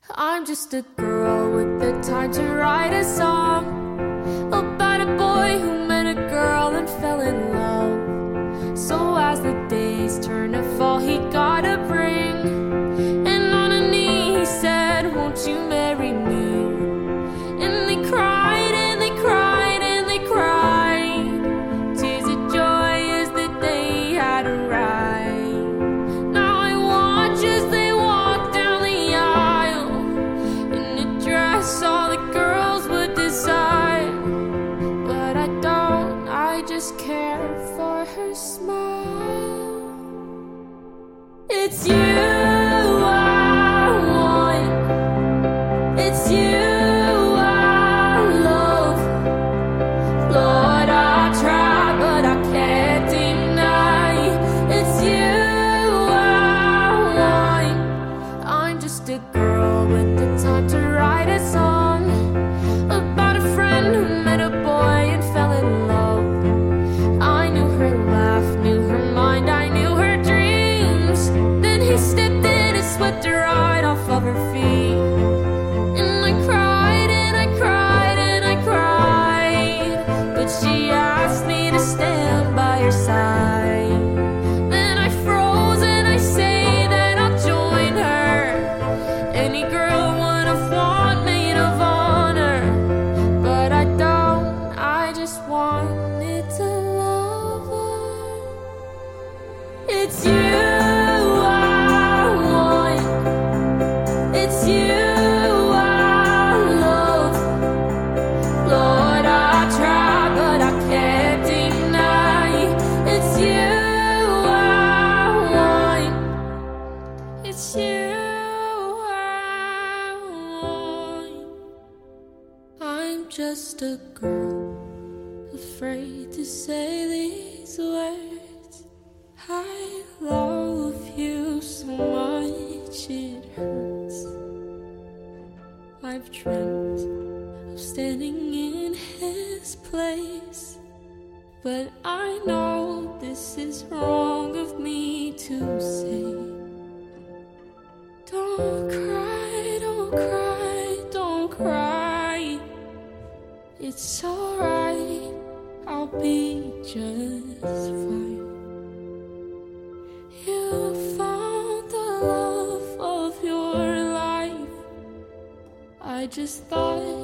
I'm just a girl with the time to write a song about a boy who met a girl and fell in love. So as the days turn to fall, he got a ring, and on a knee he said, "Won't you marry me?" And they cried and they cried and they cried, tears of joy as the day had arrived. Now I watch as they walk down the aisle in a dress all the girls would desire, but I don't, I just care for her smile. It's you I want, it's you I love. Lord, I try, but I can't deny it's you I want. I'm just a girl with the time to write a song about a friend who met a boy and fell in love. I knew her laugh, knew her mind, I knew her dreams. Then he stepped in and swept her right off of her feet. And I cried and I cried and I cried, but she asked me to stand by her side. Then I froze and I say that I'll join her. Any girl would have want maid of honor, but I don't, I just wanted to love her. It's you I want, it's you I love. Lord, I try, but I can't deny it's you I want, it's you I want. I'm just a girl, afraid to say these words. I love you so much it hurts. I've dreamt of standing in his place, but I know this is wrong of me to say. Don't cry, don't cry, don't cry. It's alright, I'll be just fine. You found the love of your life. I just thought